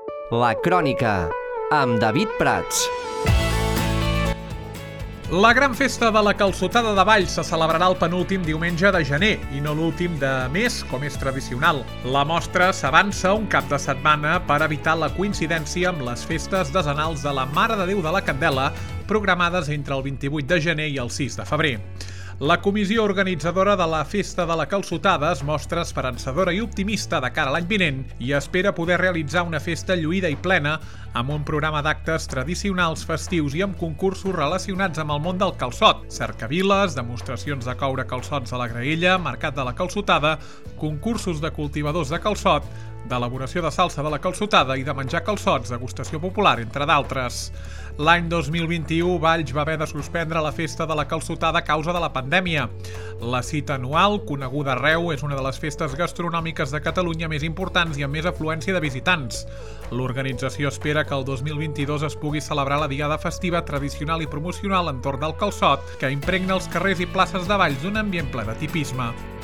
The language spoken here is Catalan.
La Crònica, amb David Prats. La gran festa de la Calçotada de Valls se celebrarà el penúltim diumenge de gener i no l'últim de mes, com és tradicional. La mostra s'avança un cap de setmana per evitar la coincidència amb les festes decenals de la Mare de Déu de la Candela, programades entre el 28 de gener i el 6 de febrer. La comissió organitzadora de la Festa de la Calçotada es mostra esperançadora i optimista de cara a l'any vinent i espera poder realitzar una festa lluïda i plena amb un programa d'actes tradicionals, festius i amb concursos relacionats amb el món del calçot, cercaviles, demostracions de coure calçots a la graella, mercat de la calçotada, concursos de cultivadors de calçot, d'elaboració de salsa de la calçotada i de menjar calçots, degustació popular, entre d'altres. L'any 2021, Valls va haver de suspendre la Festa de la Calçotada a causa de la pandèmia. La cita anual, coneguda arreu, és una de les festes gastronòmiques de Catalunya més importants i amb més afluència de visitants. L'organització espera que el 2022 es pugui celebrar la diada festiva tradicional i promocional entorn del calçot, que impregna els carrers i places de Valls d'un ambient ple de tipisme.